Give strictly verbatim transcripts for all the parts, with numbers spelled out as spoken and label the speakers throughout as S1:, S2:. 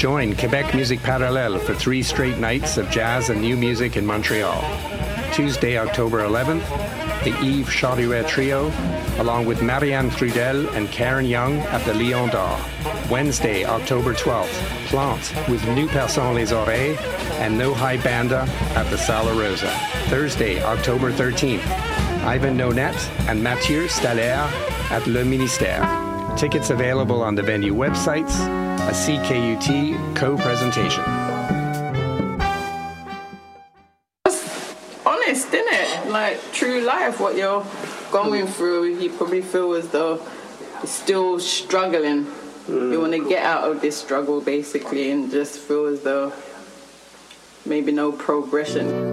S1: Join Quebec Musique Parallèle for three straight nights of jazz and new music in Montreal. Tuesday, October eleventh, the Yves Chauduet Trio, along with Marianne Trudel and Karen Young at the Lion d'Or. Wednesday, October twelfth, Plante with Nous Perçons les Oreilles and No High Banda at the Sala Rosa. Thursday, October thirteenth, Ivan Nonette and Mathieu Staller at Le Ministère. Tickets available on the venue websites, a C K U T co-presentation.
S2: Honest, innit? Like true life, what you're going through, you probably feel as though you're still struggling. Mm. You want to get out of this struggle, basically, and just feel as though maybe no progression.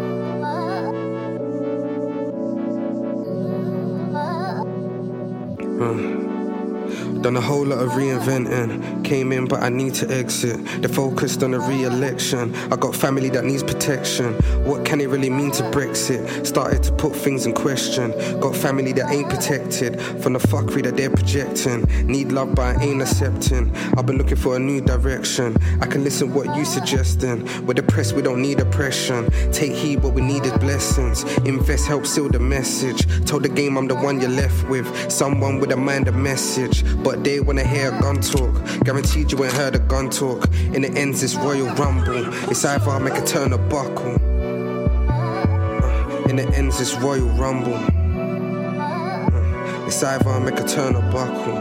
S3: Done a whole lot of reinventing. Came in but I need to exit. They're focused on a re-election. I got family that needs protection. What can it really mean to Brexit? Started to put things in question. Got family that ain't protected from the fuckery that they're projecting. Need love but I ain't accepting. I've been looking for a new direction. I can listen what you suggesting. We're depressed, we don't need oppression. Take heed, what we need is blessings. Invest, help seal the message. Told the game I'm the one you're left with. Someone with a mind, a message. But they wanna hear a gun talk. Guaranteed you ain't heard a gun talk. In the ends it's Royal Rumble. It's either I make a turn or buckle. uh, In the ends it's Royal Rumble. uh, It's either I make a turn or buckle.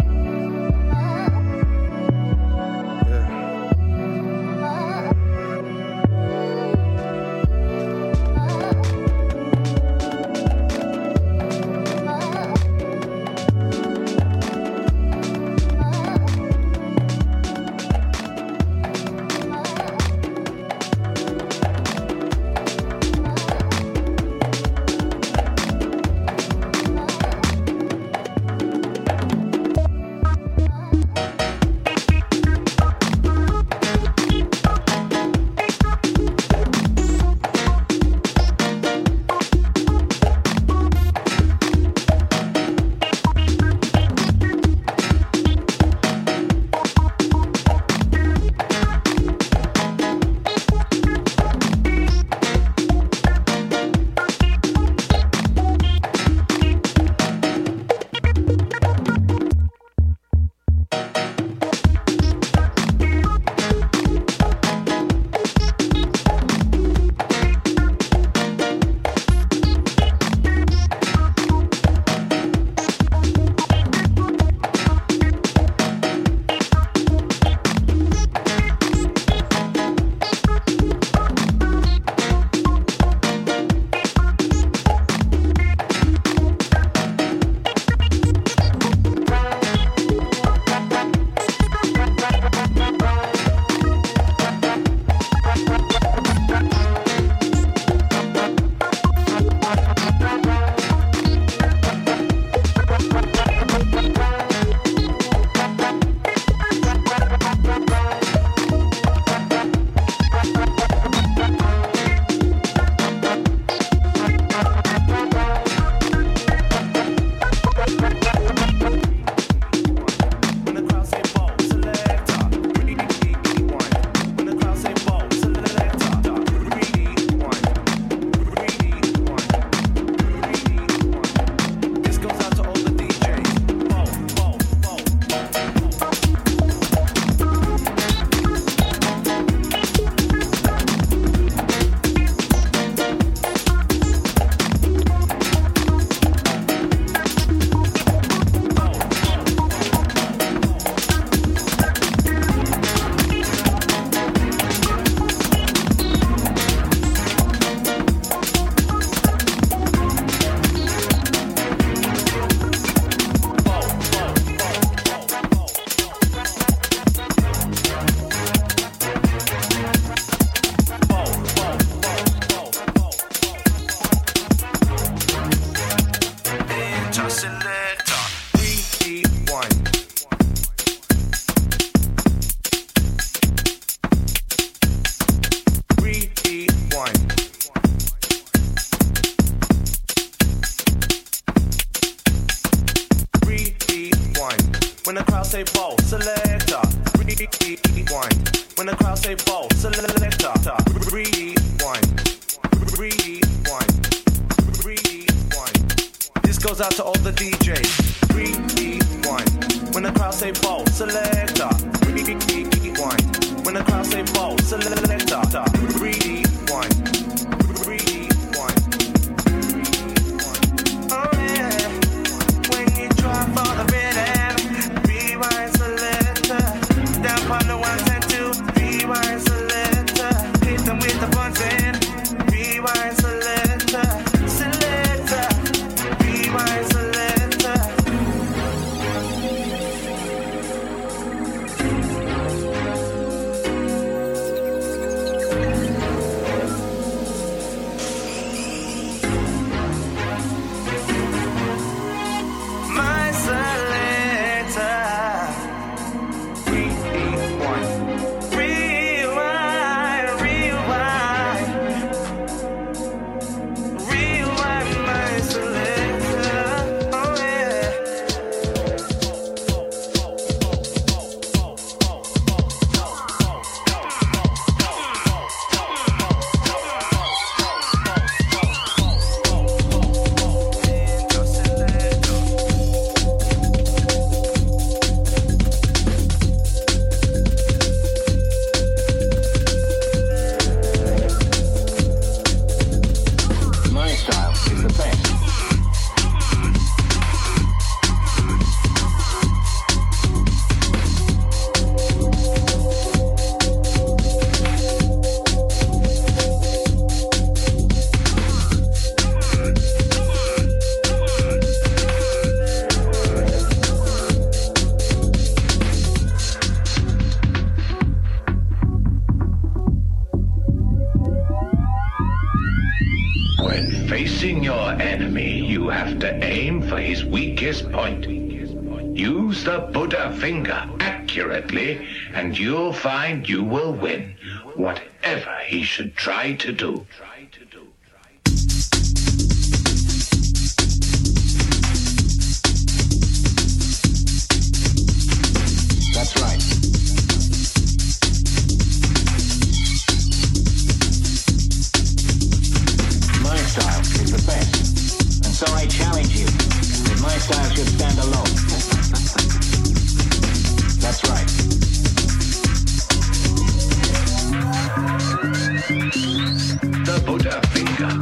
S4: selector. Rewind, rewind, rewind. This goes out to all the D Js. Rewind. When the crowd say ball, selector. Rewind. When the crowd say ball, selector. Rewind. Rewind. Oh yeah. When you drive for the rhythm, rewind selector. Down on the one ten two, rewind selector. Hit them with the button, rewind selector. Selector, rewind selector. My selector. Rewind, rewind, rewind, rewind my selector. Oh yeah.
S5: My style is the best.
S6: When facing your enemy, you have to aim for his weakest point. Use the Buddha finger accurately, and you'll find you will win, whatever he should try to do.
S5: That's right. My style is the best. And so I challenge you that my style should stand alone. That's right.
S6: The Buddha finger.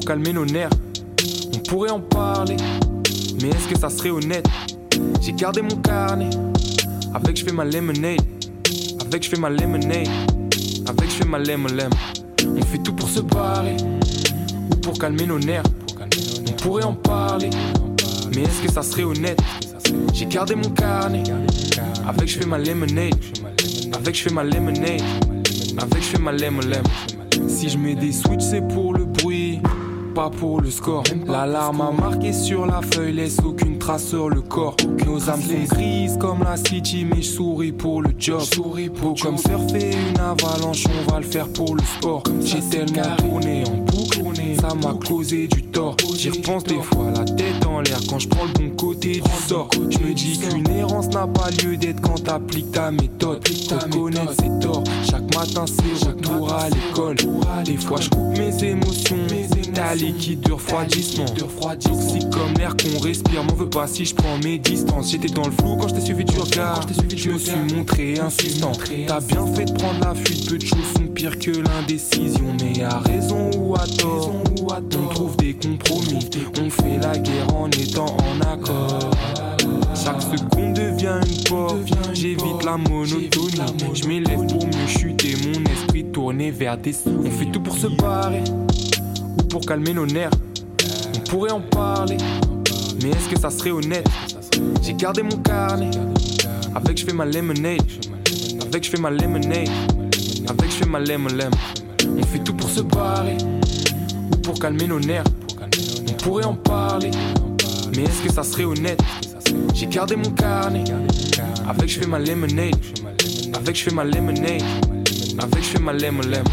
S7: calmer nos nerfs. On pourrait en parler, mais est-ce que ça serait honnête? J'ai gardé mon carnet, avec je fais ma lemonade, avec je fais ma lemonade, avec je fais ma lemon lemon. On fait tout pour se barrer, ou pour calmer nos nerfs. On pourrait en parler, mais est-ce que ça serait honnête? J'ai gardé mon carnet, avec je fais ma lemonade, avec je fais ma lemonade, avec je fais ma lemon lemon. Si je mets des switches c'est pour le bruit, pas pour le score. L'alarme a marqué sur la feuille, laisse aucune trace sur le corps. Nos âmes sont grises comme la city, mais je souris pour le job. Beau comme surfer une avalanche, on va le faire pour le sport. J'ai tellement tourné en boucle, ça m'a causé du tort. J'y repense des fois la tête en l'air quand je prends le bon côté du sort. Je me dis qu'une errance n'a pas lieu d'être quand t'appliques ta méthode. Reconnaître ses torts, chaque matin c'est retour à l'école. Des fois je coupe mes émotions, ta liquide de refroidissement. Toxique comme l'air qu'on respire, m'en veux pas si je prends mes distances. J'étais dans le flou quand je t'ai suivi du regard, je me suis montré insistant. T'as bien fait de prendre la fuite, peu de choses sont pires que l'indécision. Mais à raison ou à tort, on trouve des compromis. On fait la guerre en étant en accord. Chaque seconde devient une porte, j'évite la monotonie. Je m'élève pour mieux chuter, mon esprit tourné vers des sous. On fait tout pour se barrer, ou pour calmer nos nerfs. On pourrait en parler, mais est-ce que ça serait honnête? J'ai gardé mon carnet, avec je fais ma lemonade, avec je fais ma lemonade, avec je fais ma lemon lemon. On fait tout pour se barrer, ou pour calmer nos nerfs. On pourrait en parler, mais est-ce que ça serait honnête? J'ai gardé mon carnet, avec je fais ma lemonade, avec je fais ma lemonade, avec je fais ma lemon lemon.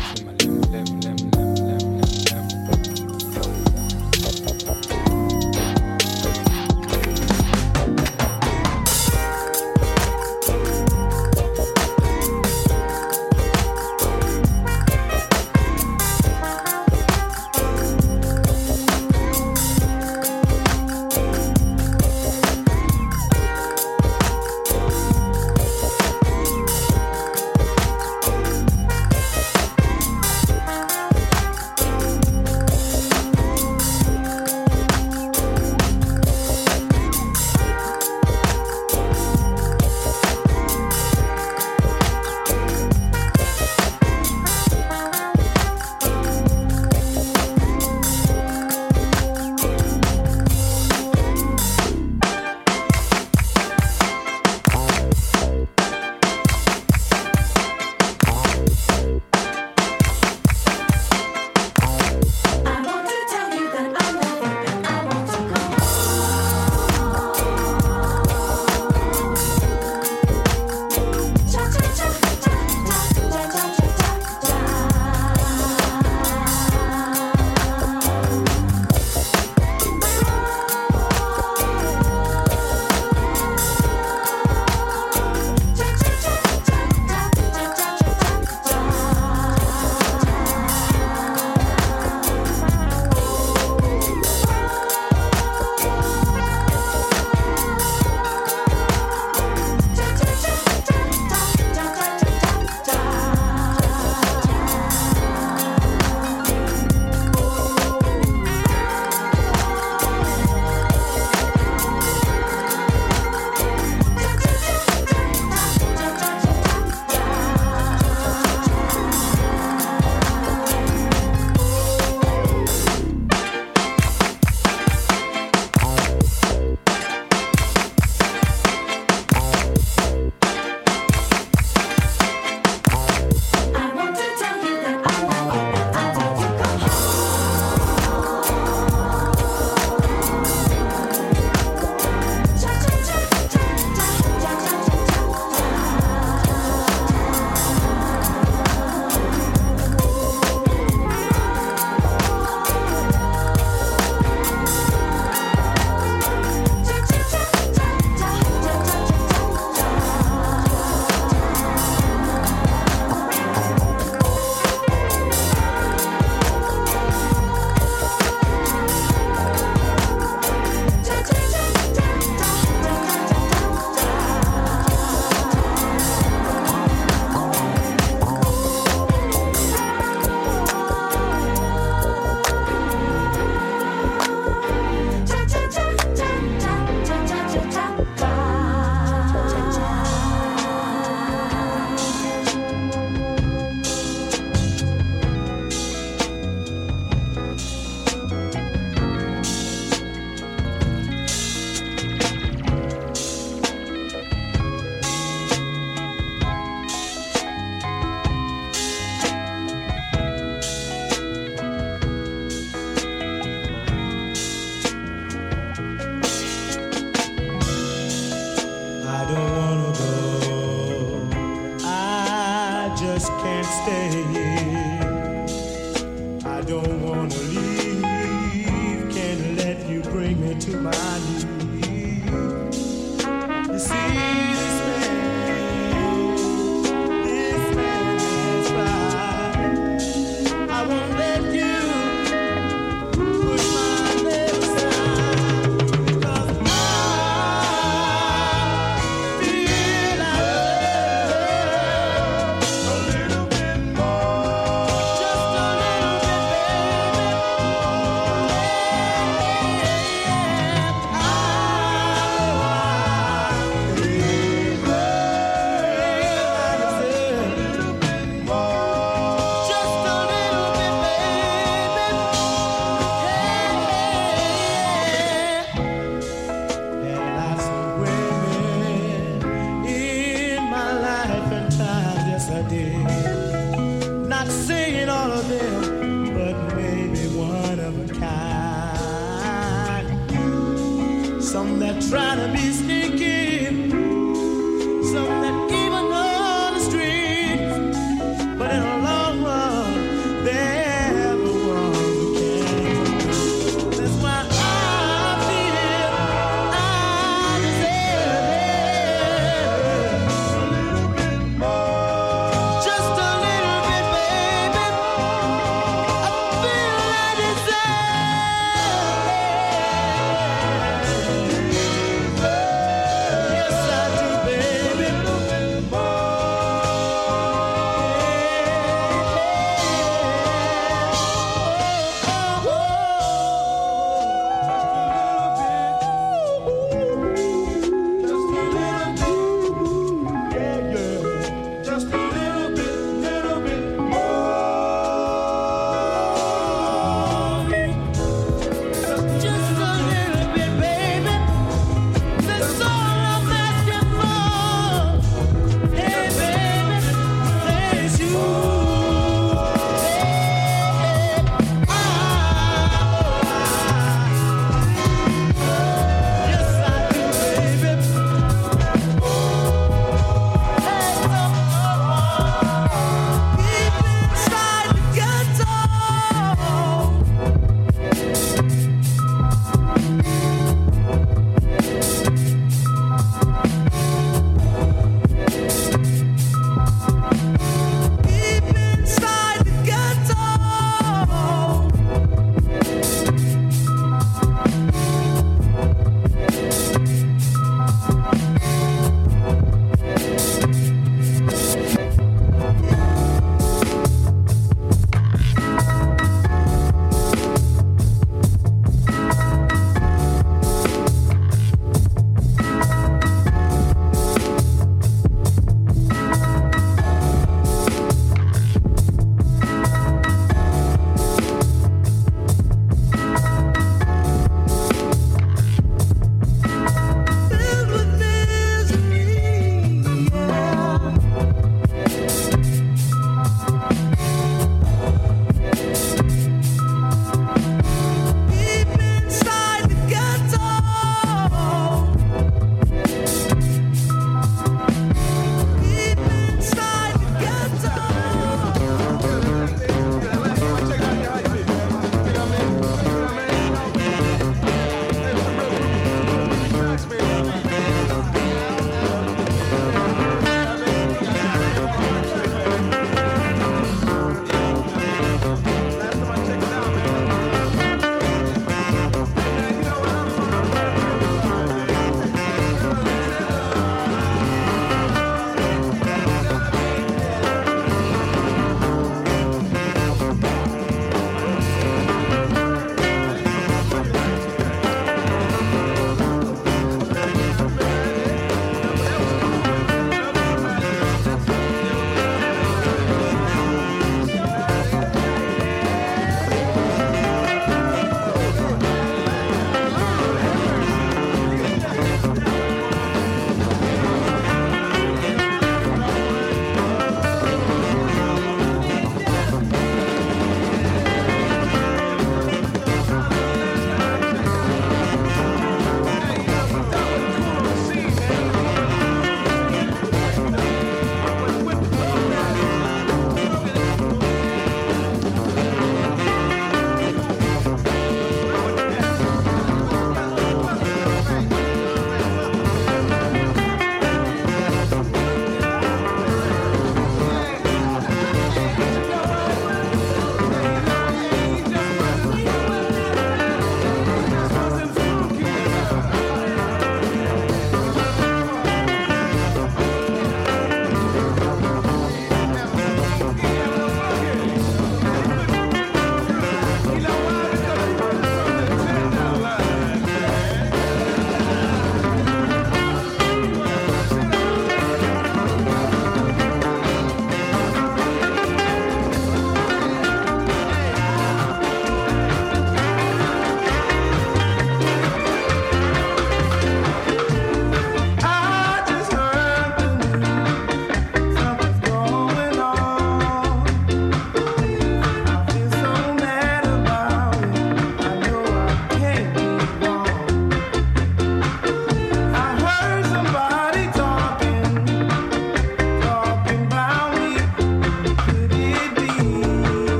S8: Some that try to be sneaky, some that even on the street, but in the long run, they're the ones who can. That's why I feel I deserve it. A little bit more. Just a little bit, baby. I feel I deserve it.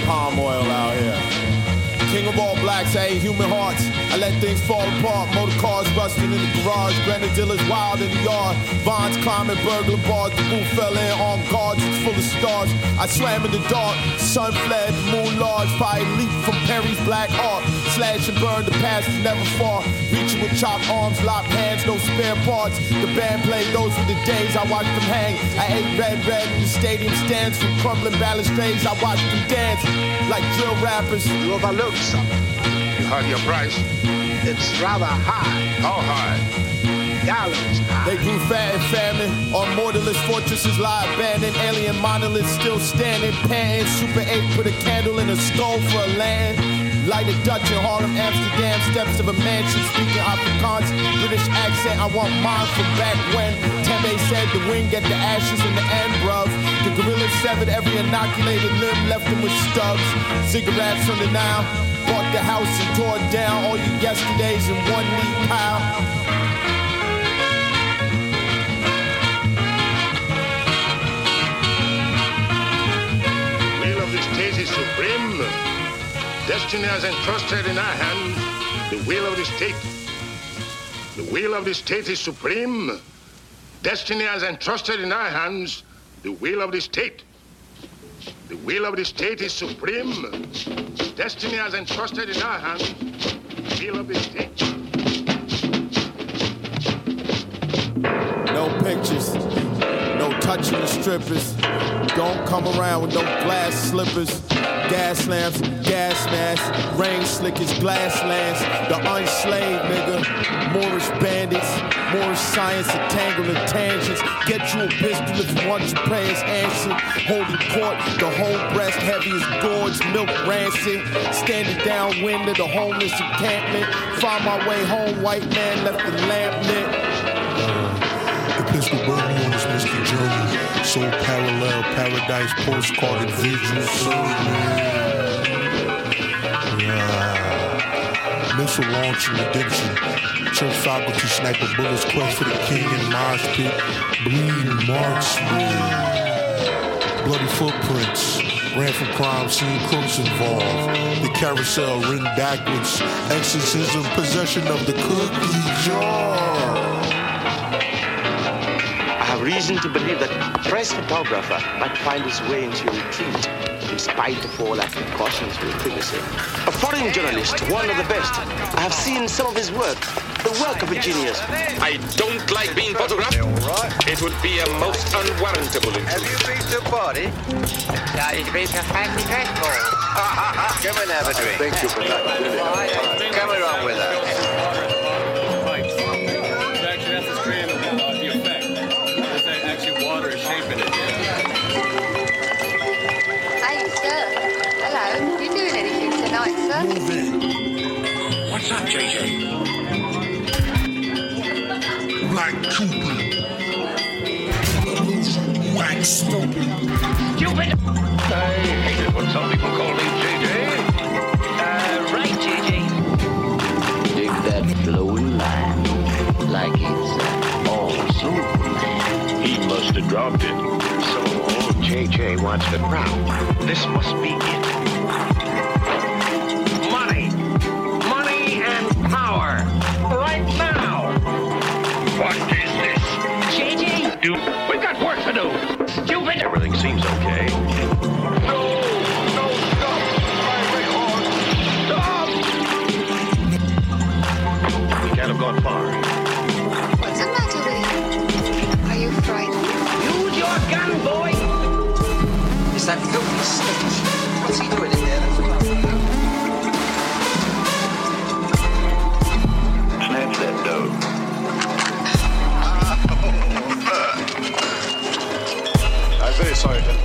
S9: palm oil out here. King of all blacks, I hate human hearts. I let things fall apart. Motor cars rusting in the garage. Grenadillas wild in the yard. Vons climbing burglar bars. The roof fell in on guards. It's full of stars. I swam in the dark. Sun fled. Moon large. Fire leaped from Perry's black art. Slash and burn. The past is never far. Reaching with chopped arms, locked hands, no spare parts. The band played. Those were the days I watched them hang. I ate red, red in the stadium stands. From crumbling balustrades, I watched them dance like drill rappers.
S10: You overlooked something. You heard your price. It's rather high. How high? Gallows high.
S9: They grew fat and famine. On mortarless fortresses lie abandoned. Alien monoliths still standing. Panting. Super eight put a candle in a skull for a land. Like a Dutch in Harlem, Amsterdam. Steps of a mansion. Speaking Afrikaans. British accent. I want mine from back when Tembe said the wind get the ashes in the end, bruv. The gorillas severed every inoculated limb. Left them with stubs. Cigarettes on the Nile. Bought the house and tore it down. All your yesterdays in one neat pile.
S10: The will of the state is supreme. Destiny has entrusted in our hands the will of the state. The will of the state is supreme. Destiny has entrusted in our hands the will of the state. The will of the state is supreme. Destiny has entrusted in our hands the will of the state.
S9: No pictures, no touching the strippers. Don't come around with no glass slippers. Gas lamps, gas masks, rain slickers, glass lands. The unslaved nigga, Moorish bandits, Moorish science, a tangle of tangents. Get you a pistol if you want your prayers answered. Holding court, the whole breast heavy as gourds, milk rancid. Standing downwind of the homeless encampment. Find my way home, white man left the lamp lit.
S11: The pistol burned me on this Mister Journey. So parallel, paradise, postcarded visuals. Yeah. Missile launch and redemption. Church faculty sniper bullets, quest for the king and mosh pit. Bleeding marksman. Bloody footprints. Ran from crime scene, crooks involved. The carousel ran backwards. Exorcism, possession of the cookie jar.
S12: Reason to believe that a press photographer might find his way into your retreat in spite of all our precautions for privacy. A foreign journalist, one of the best. I have seen some of his work, the work of a genius.
S13: I don't like being photographed.
S12: Right.
S13: It would be a most unwarrantable intrusion.
S12: Have you been to a party? Yeah, it's been a fancy dress ball. Come and have a drink. Thank you for that. Come along with us.
S13: What's up, J J?
S11: Black Cooper. Wax stupid.
S6: Stupid! I hate it when some people call me J J. Uh, right, J J.
S5: Dig that flowing line like it's uh, all Superman.
S6: He must have dropped it. So J J wants the crown. This must be it. Money. Money and power. Right now. What is this? J J? Do we've got work to do. Stupid. Everything seems okay. No, no, stop. My record. Stop. We can't have gone far.
S14: What's the matter with you? Are you frightened?
S6: Use your gun, boy.
S12: Is that filthy snitch? What's he doing in there? That's what
S6: Snatch that dough.
S10: I'm very sorry, Dad.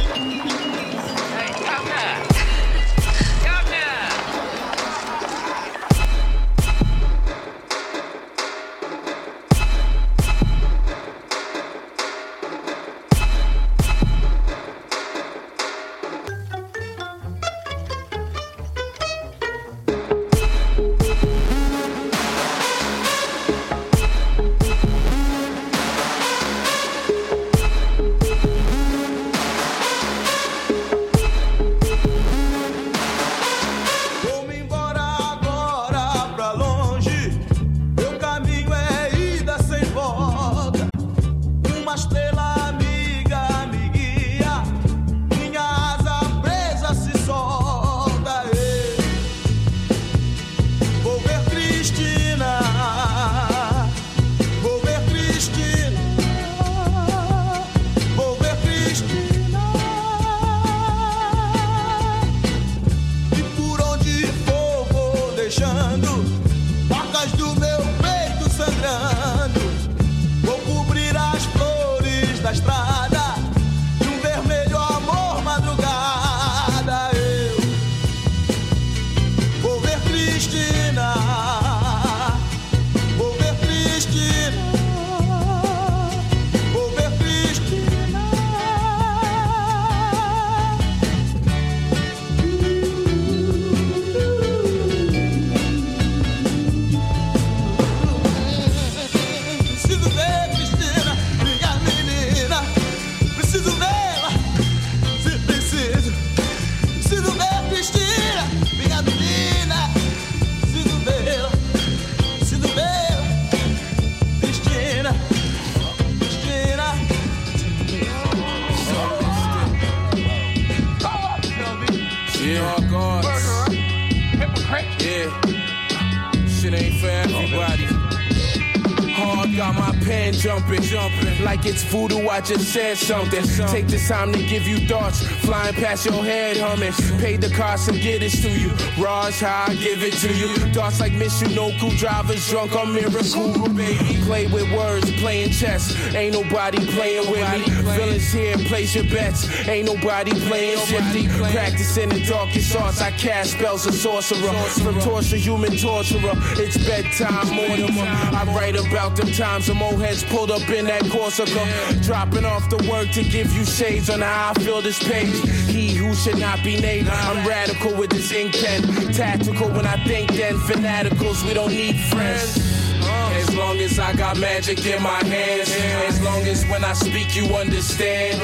S15: everybody. Hard got my pen jumping, jumping like it's voodoo. I just said something. Take this time to give you thoughts, flying past your head, humming. Pay the cost and get it to you. Raw's how I give it to you. Thoughts like Michinoku, drivers drunk on Miracle, baby. Play with words, playing chess. Ain't nobody playing with me. Villains here, place your bets. Ain't nobody playing shifty. Practicing the darkest arts. I cast spells of sorcerer. From torture, human torturer. It's bedtime, Mortimer. I write about them times some old heads pulled up in that Corsica, dropping off the work to give you shades on how I feel this page. He who should not be named. I'm radical with this ink pen, tactical when I think. Then fanaticals, we don't need friends. As long as I got magic in my hands, as long as when I speak you understand.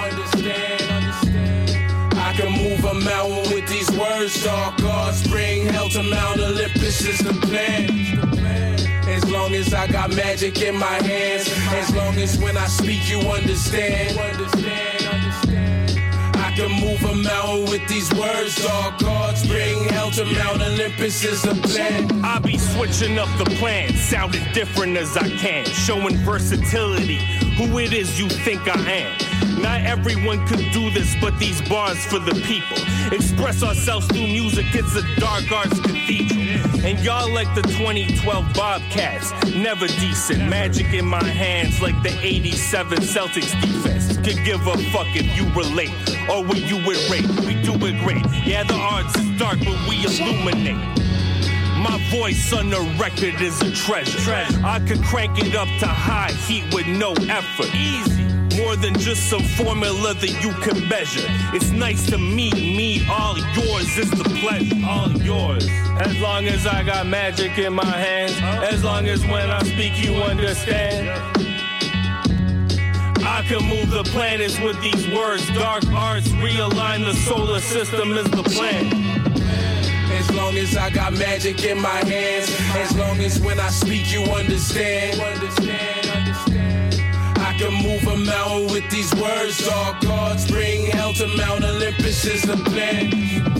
S15: I can move a mountain with these words. Dark gods bring hell to Mount Olympus is the plan. As long as I got magic in my hands, as long as when I speak you understand. I can move a mountain with these words. Dark gods bring hell to Mount Olympus is the plan.
S16: I be switching up the plan, sounding different as I can, showing versatility, who it is you think I am. Not everyone could do this, but these bars for the people. Express ourselves through music, it's a dark arts cathedral. And y'all like the twenty twelve Bobcats, never decent. Magic in my hands like the eighty-seven Celtics defense. Could give a fuck if you relate, or when you irate. We do it great, yeah the arts is dark, but we illuminate. My voice on the record is a treasure. I could crank it up to high heat with no effort. Easy. More than just some formula that you can measure. It's nice to meet me, all yours is the pleasure. All yours. As long as I got magic in my hands, as long as when I speak you understand. I can move the planets with these words. Dark arts realign the solar system is the plan.
S15: As long as I got magic in my hands, as long as when I speak you understand. I can move a mountain with these words. Dark gods bring hell to Mount Olympus is the plan.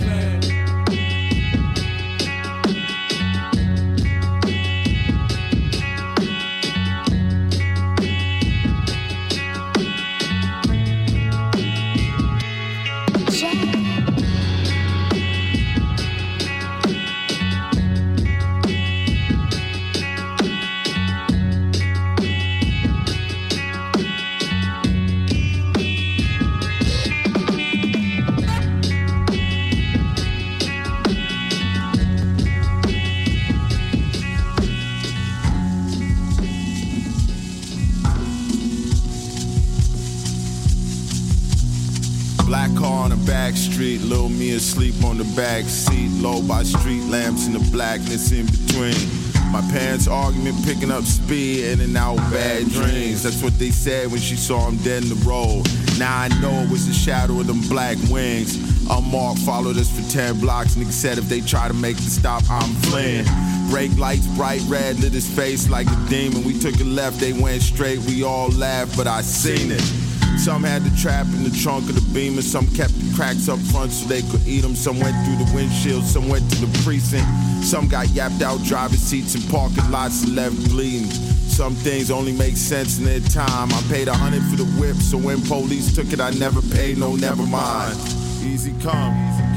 S9: Street, Lil' me asleep on the back seat, low by street lamps and the blackness in between. My parents' argument picking up speed, in and out bad dreams. That's what they said when she saw him dead in the road. Now I know it was the shadow of them black wings. Unmarked followed us for ten blocks. Nigga said if they try to make the stop, I'm fleeing. Brake lights bright red lit his face like a demon. We took a left, they went straight. We all laughed, but I seen it. Some had the trap in the trunk of the Beamer. Some kept the cracks up front so they could eat them. Some went through the windshield. Some went to the precinct. Some got yapped out driver's seats and parking lots and left bleeding. Some things only make sense in their time. I paid a hundred for the whip, so when police took it, I never paid, no, never mind. Easy come.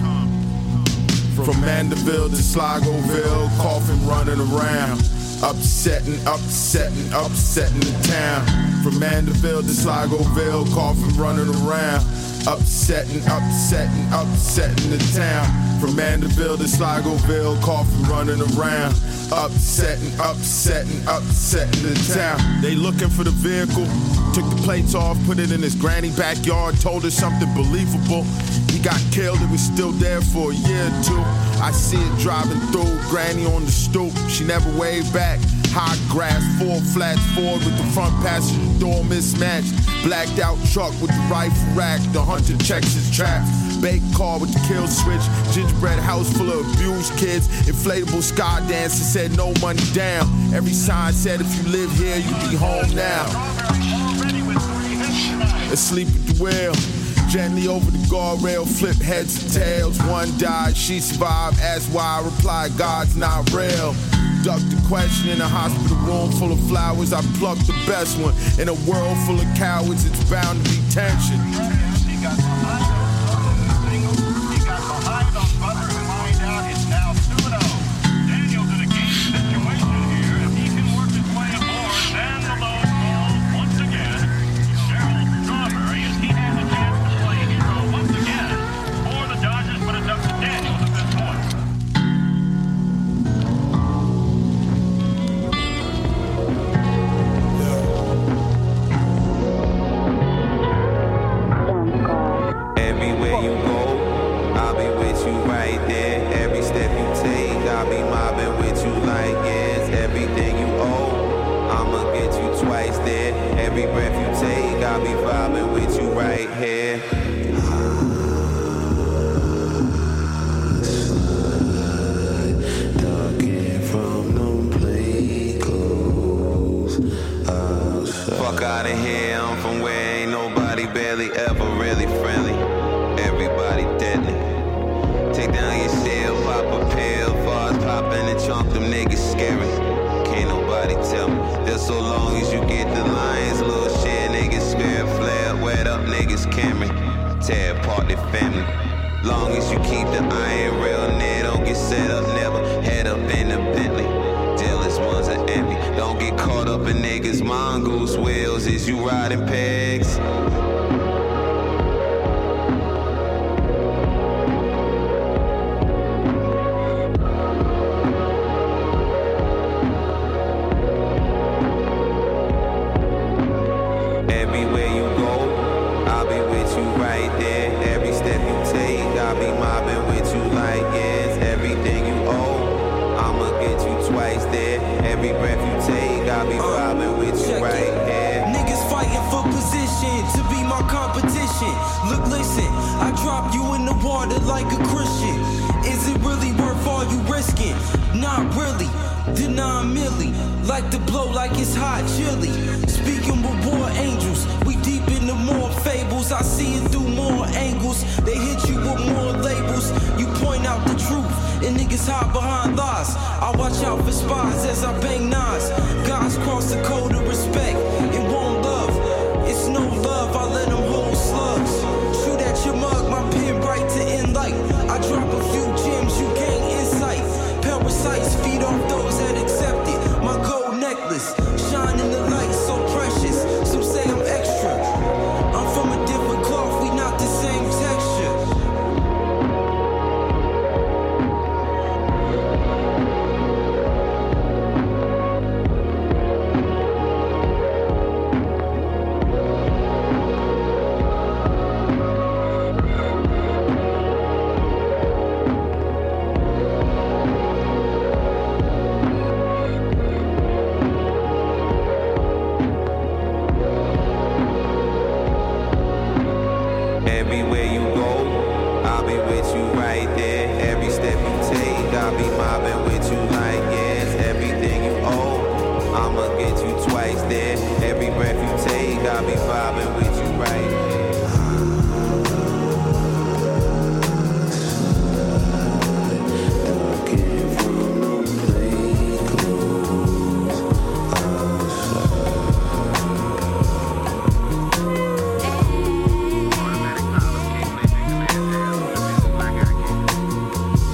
S9: From Mandeville to Sligoville, coughing, running around. Upsetting, upsetting, upsetting the town. From Mandeville to Sligoville, coughing, running around. Upsetting, upsetting, upsetting the town. From Mandeville to Sligoville, coughing, running around. Upsetting, upsetting, upsetting the town. They looking for the vehicle. Took the plates off, put it in his granny backyard, told her something believable. He got killed, it was still there for a year or two. I see it driving through, granny on the stoop. She never waved back. High grass, four flats forward with the front passenger door mismatched. Blacked out truck with the rifle rack, the hunter checks his traps. Baked car with the kill switch, gingerbread house full of abused kids. Inflatable sky dancer said no money down. Every sign said if you live here, you be home now. Asleep at the wheel, gently over the guardrail, flip heads and tails. One died, she survived, asked why, I replied, God's not real. duck the question. In a hospital room full of flowers, I pluck the best one. In a world full of cowards, it's bound to be tension.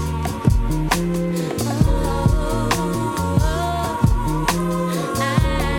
S17: I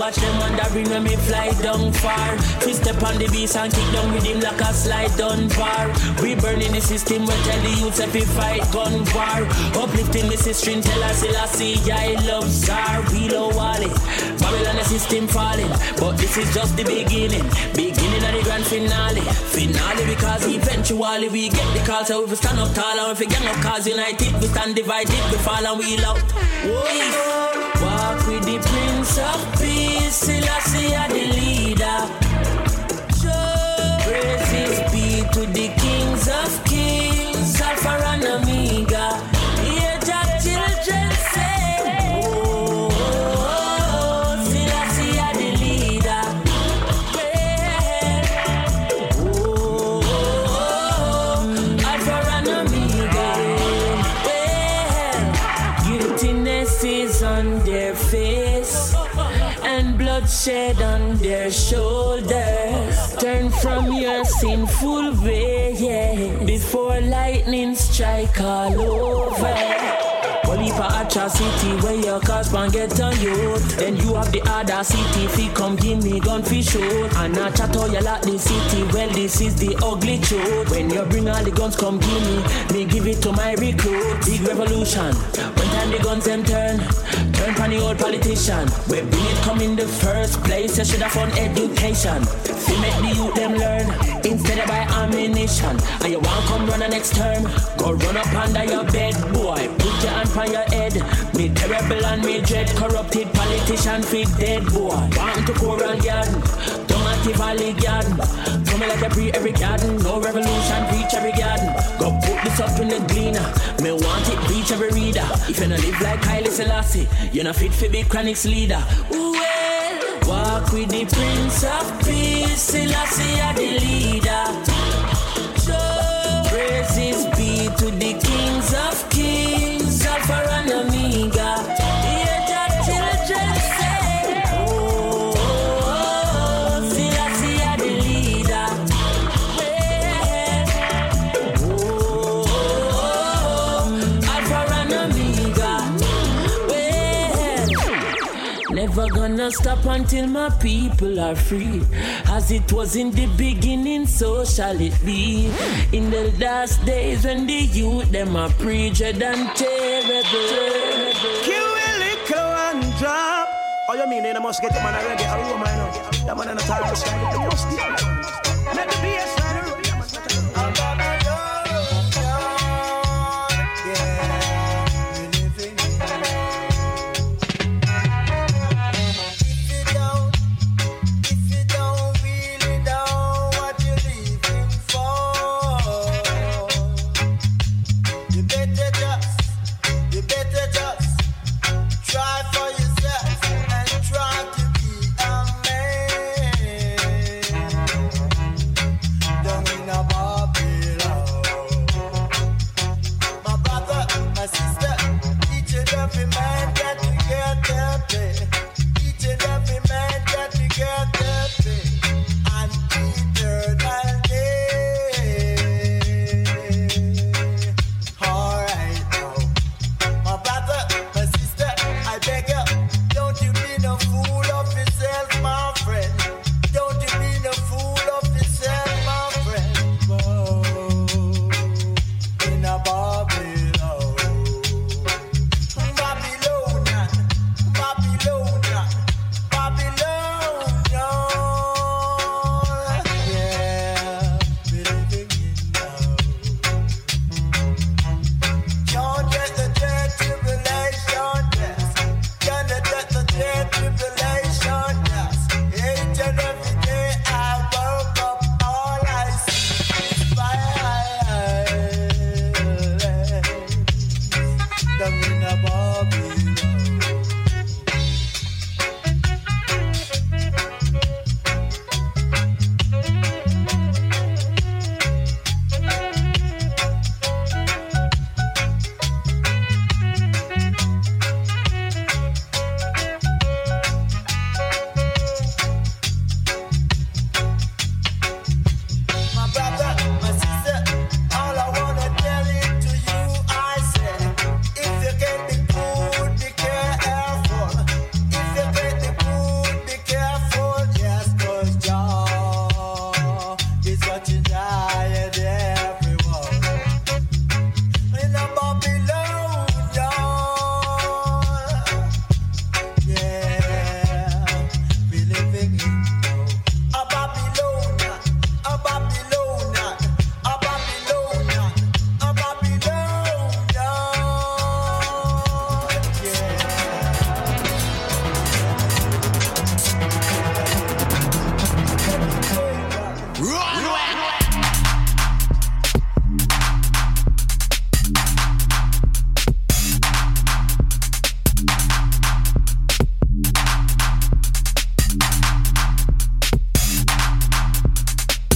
S17: watch them wondering when me fly down far. We step on the beast and kick down with him like a slide down bar. We burning the system, we tell the youths if we fight gun war. Uplifting the system, tell us I see I love Tsar. We low wallet, Babylon the system falling. But this is just the beginning, beginning of the grand finale. Finale because eventually we get the call. So if we stand up tall and if we gang up cause united, we stand divided, we fall and we out. Whoa. Walk with the Prince of Peace, Selassie are the leader. Praises be to the kings of kings, Alpha and Omega. Hear Jah children say, oh, oh, oh, Selassie are the leader. Oh, oh, oh, Alpha and Omega. Well, guiltiness is on their face and bloodshed on their shoulders. Turn from your sinful way, yeah, before lightning strike all over. Only for atrocity where your cusband get on you. Then you have the other city fi come give me gun fi shoot. And I chat all you like the city. Well this is the ugly truth. When you bring all the guns come give me, me give it to my recruit. Big revolution. When time the guns them turn, turn pan the old politician. Where bring it come in the first place. You should have found education. Fi make the youth them learn instead of buy ammunition. And you want come run the next term, go run up under your bed, boy. Put your hand on your head. Me terrible and me dread, corrupted politician fit dead, boy. Want to Coral Garden, don't want to Valley Garden. Come like a pre every garden, no revolution, preach every garden. Go put this up in the gleaner, me want it, reach every reader. If you not live like Haile Selassie, you're not fit for big chronics leader. Ooh, well, walk with the Prince of Peace, Selassie are the leader. Praises be to the kings of kings, Alpha and Omega. Hear Jah children say, oh, oh, oh, Selassie are the leader. Oh, oh, oh, Alpha and Omega. Well, never gonna stop until my people are free. As it was in the beginning, so shall it be. In the last days when the youth them are preached and terrible.
S18: Kill a little and drop. Oh, you mean they must get the man a reggae or Roma, you know? That man in the time was like, they must get. Let the bass line roll. I'm gonna go.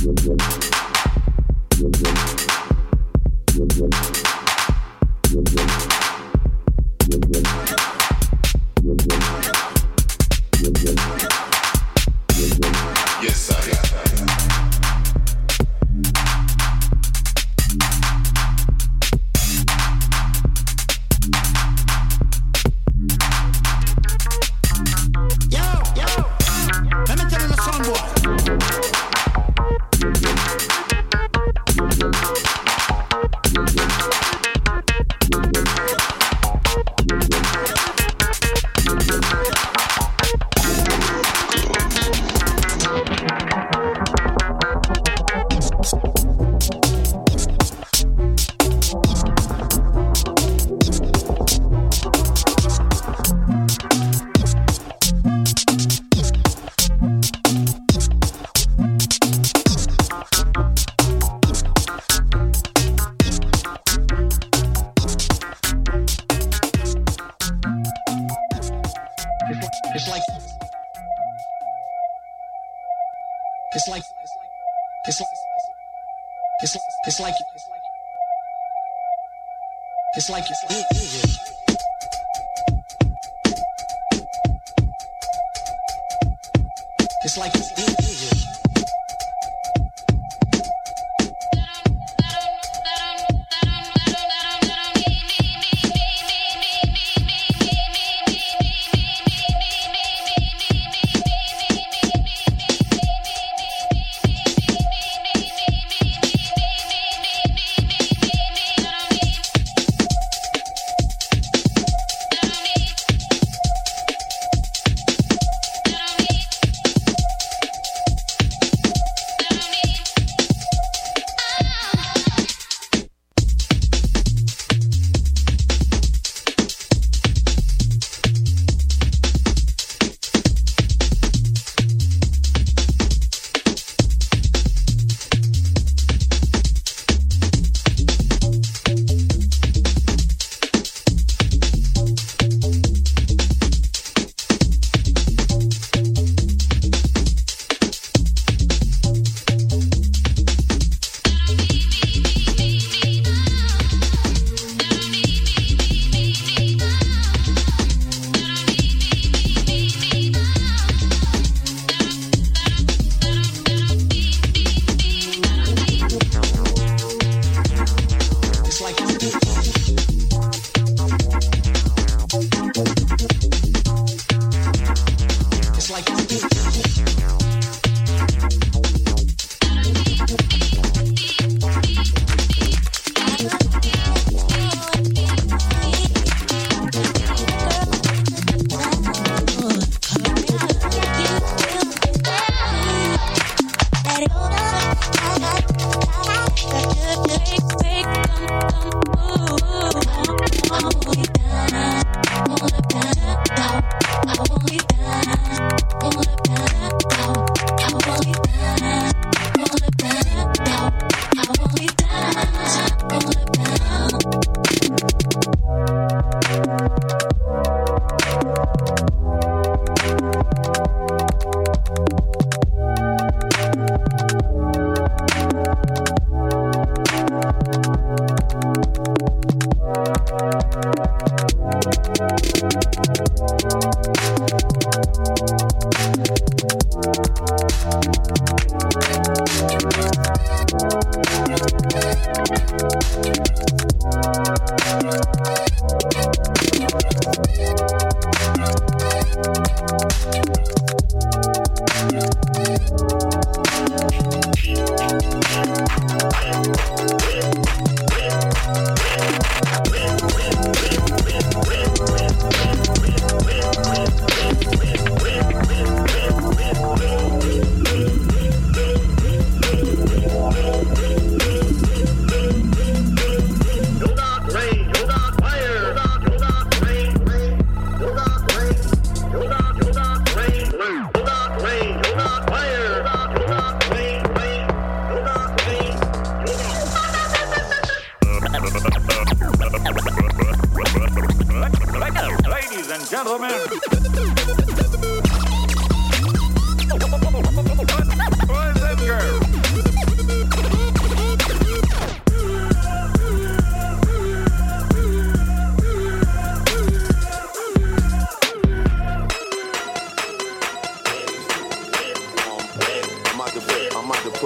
S19: It's like it's It's like it's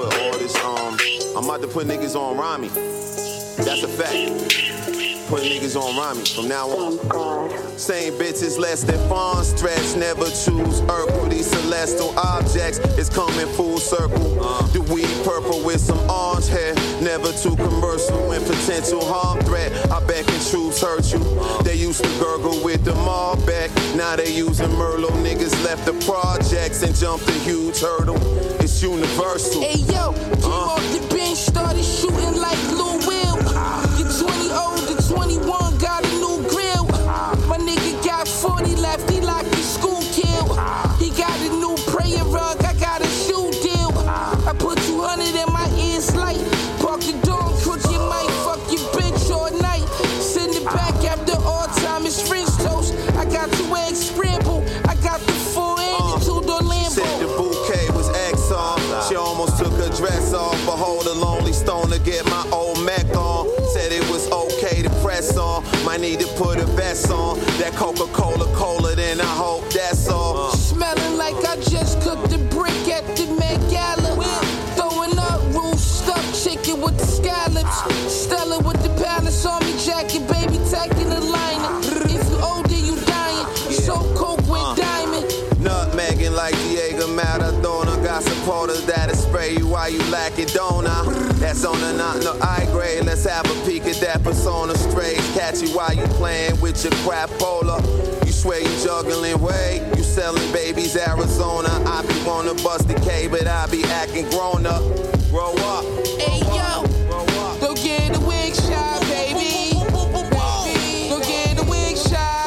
S9: with all this, um, I'm about to put niggas on Rami. That's a fact. Put niggas on Rami from now on. Same bitches less than fun stretch. Never choose Urkel. These celestial objects is coming full circle. Uh. The weed purple with some orange hair. Never too commercial when potential harm threat. I bet can truths hurt you. Uh. They used to gurgle with the Malbec. Now they using Merlot. Niggas left the projects and jumped a huge hurdle. It's universal.
S20: Hey yo, came uh. off the bench, started shooting like Lil Will. You're twenty old to twenty-one, got a new grill. My nigga got forty left, he like the school kill. He got a new prayer rug, I got a shoe deal. I put two hundred in my ears light. Park the door, crook your mic, fuck your bitch all night. Send it back after all time, it's French toast. I got two eggs scrambled, I got the four and uh, the two door Lambo.
S9: Said the bouquet was X on. She almost took her dress off. Behold a lonely stone to get my old Mac on. Said it was okay to press on. Might need to put a vest on. That Coca-Cola cola, then I hope that's all.
S20: Uh. Smelling like I just cooked a brick at the Met Gala. Throwing up roof stuffed chicken with the scallops. Stella with the Palace Army jacket, baby tacking the liner. If you old, then you dying. So coke with uh. diamond.
S9: Nutmegging like Diego Maradona. Got supporters that'll spray you while you lack it, don't I? That's on the not no high grade. Let's have a peek at that persona straight. Catch you while you playing with your crapola. You swear you juggling way. You selling babies Arizona. I be wanna bust the K, but I be acting grown up. Grow up.
S20: Hey yo, go get a wig shot, baby. Baby, go get a wig shot.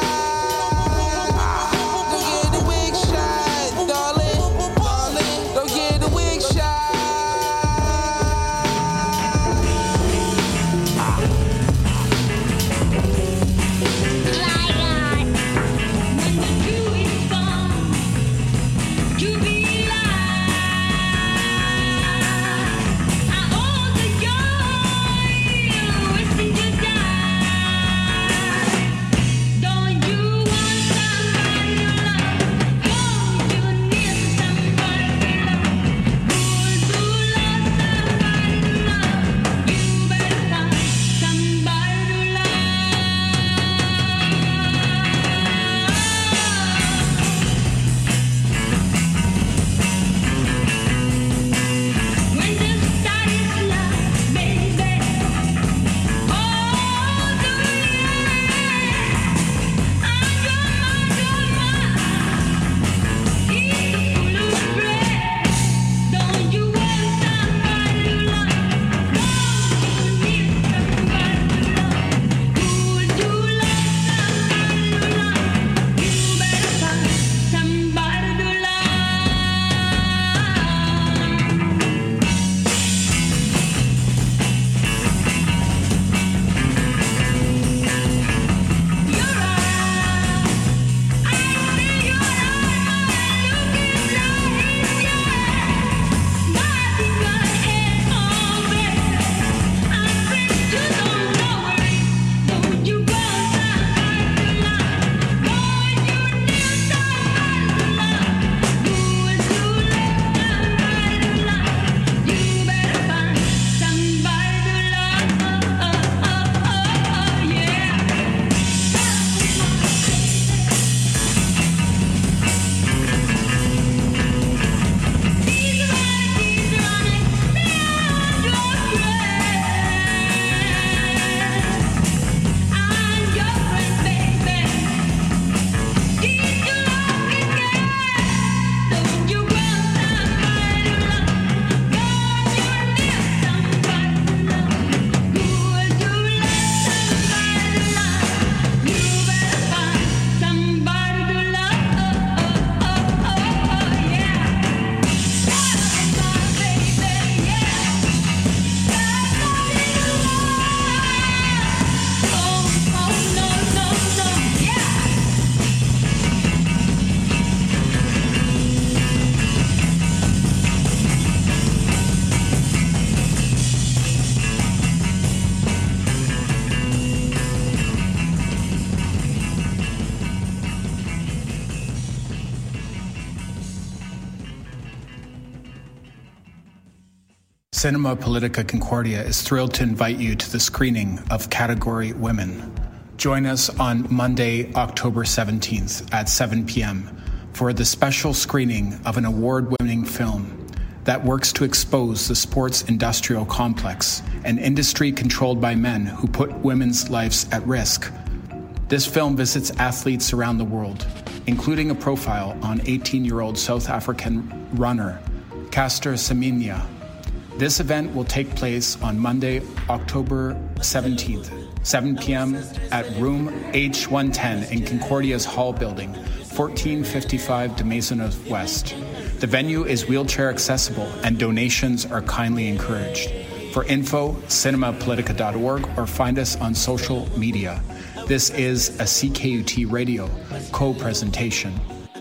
S21: Cinema Politica Concordia is thrilled to invite you to the screening of Category Women. Join us on Monday, October seventeenth at seven p.m. for the special screening of an award-winning film that works to expose the sports industrial complex, an industry controlled by men who put women's lives at risk. This film visits athletes around the world, including a profile on eighteen-year-old South African runner, Caster Semenya. This event will take place on Monday, October seventeenth, seven p.m. at room H one ten in Concordia's Hall Building, fourteen fifty-five de Maisonneuve West. The venue is wheelchair accessible and donations are kindly encouraged. For info, cinema politica dot org or find us on social media. This is a C K U T Radio co-presentation.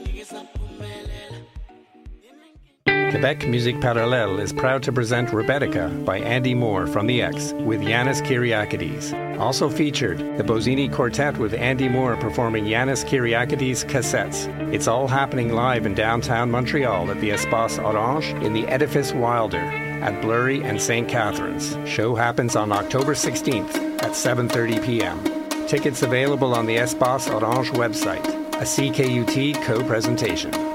S1: Quebec Musique Parallèle is proud to present Rebettica by Andy Moore from The X with Yanis Kyriakides. Also featured, the Bozini Quartet with Andy Moore performing Yanis Kyriakides cassettes. It's all happening live in downtown Montreal at the Espace Orange in the Edifice Wilder at Blurry and Saint Catharines. Show happens on October sixteenth at seven thirty p.m. Tickets available on the Espace Orange website. A C K U T co-presentation.